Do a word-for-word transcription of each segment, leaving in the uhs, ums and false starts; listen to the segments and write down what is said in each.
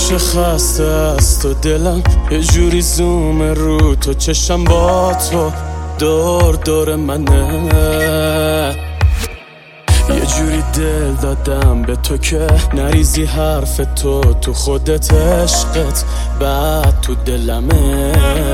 همیشه خسته است و دلم یه جوری زوم رو تو، چشم با تو دور دور منه. یه جوری دل دادم به تو که نریزی حرف تو تو خودت، عشقت بعد تو دلمه.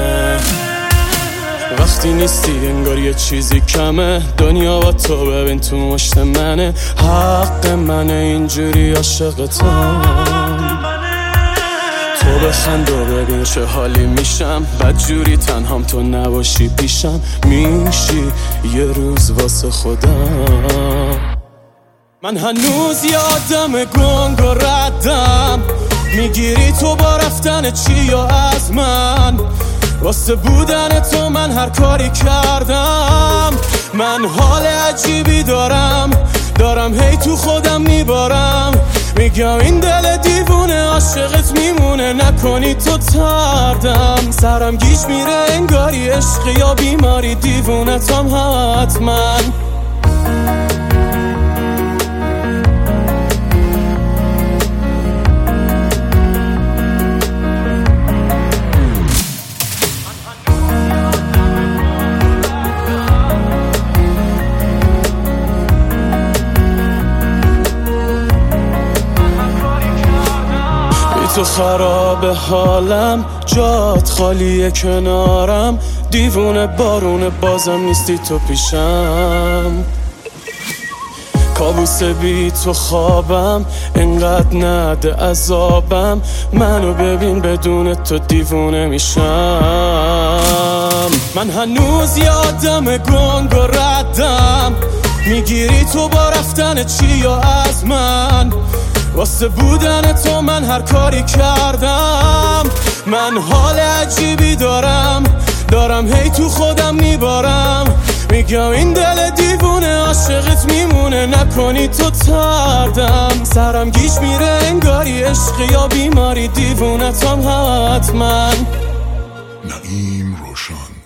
وقتی نیستی انگار یه چیزی کمه، دنیا با تو ببین تو مشت منه. حق منه اینجوری عاشقتم. تو بخند و ببین چه حالی میشم، بدجوری تنهام تو نباشی پیشم، میشی یه روز واسه خودم. من هنوز یادم گنگ و ردم، میگیری تو با رفتن چی یا از من، واسه بودن تو من هر کاری کردم. من حال عجیبی دارم دارم هی تو خودم میبارم، میگم این دل دیوونه عاشقت میمونه، نکنی تو تردم. سرم گیج میره انگاری عشق یا بیماری، دیوونتم حتما. تو خراب حالم، جات خالیه کنارم، دیوونه بارونه بازم نیستی تو پیشم. کابوس بی تو خوابم، انقدر نده عذابم، منو ببین بدون تو دیوونه میشم. من هنوز یادم گنگ و ردم، میگیری تو با رفتن چی یا از من، واسه بودن تو من هر کاری کردم. من حال عجیبی دارم دارم هی تو خودم میبارم، میگم این دل دیوونه عاشقت میمونه، نکنی تو تردم. سرم گیج میره انگاری عشق یا بیماری، دیوونتم حتما. نعیم روشن.